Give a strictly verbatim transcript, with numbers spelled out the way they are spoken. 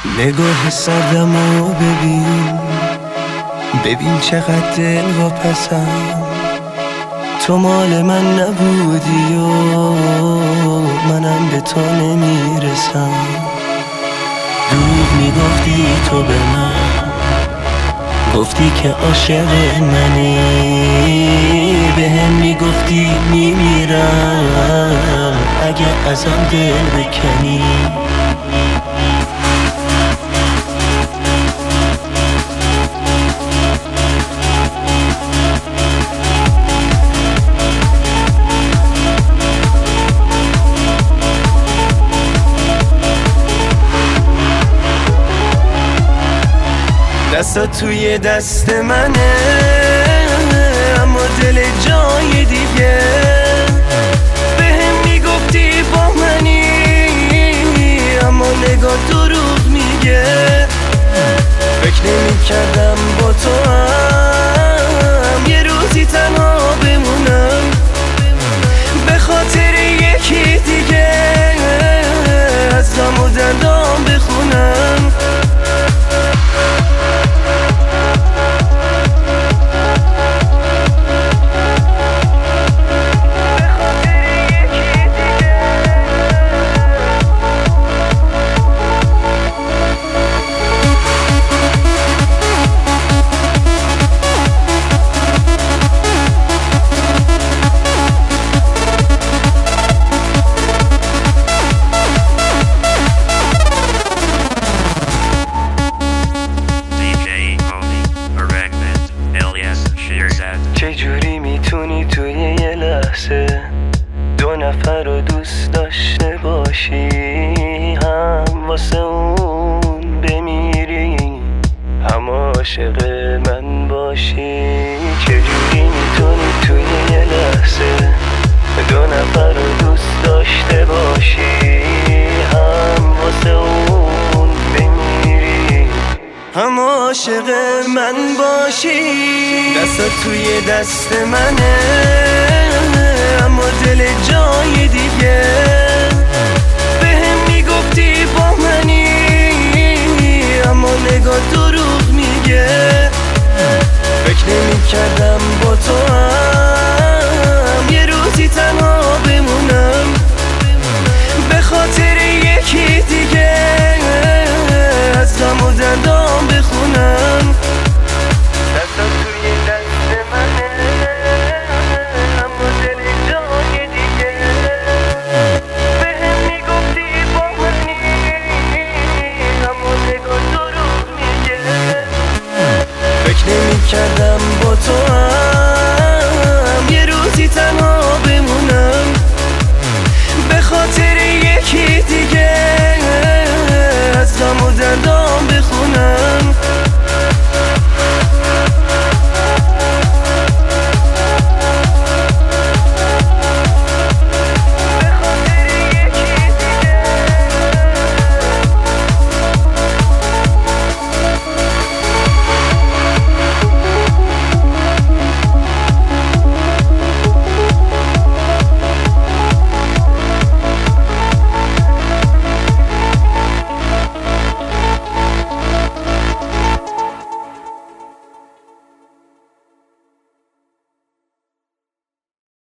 نگاه سردمو ببین، ببین چقدر دل واپسم. تو مال من نبودی و منم به تو نمیرسم. دروغ میگفتی تو به من، گفتی که عاشق منی، به هم میگفتی میمیرم اگه ازم دل بکنی. دستات توی دست منه، اما دل جای دیگه. به هم میگفتی با منی، اما نگاه دروغ میگه. فکر نمی کردم با تو هم یه روزی تنها بمونم، به خاطر یکی دیگه از غم و دردام بخونم. چجوری میتونی توی یه لحظه دو نفر رو دوست داشته باشی، هم واسه اون بمیری هم عاشق من باشی؟ چجوری میتونی توی یه لحظه دو نفر رو دوست داشته باشی، هم واسه اون بمیری هم عاشق من باشی؟ دستات توی دست منه، اما دل جای دیگه.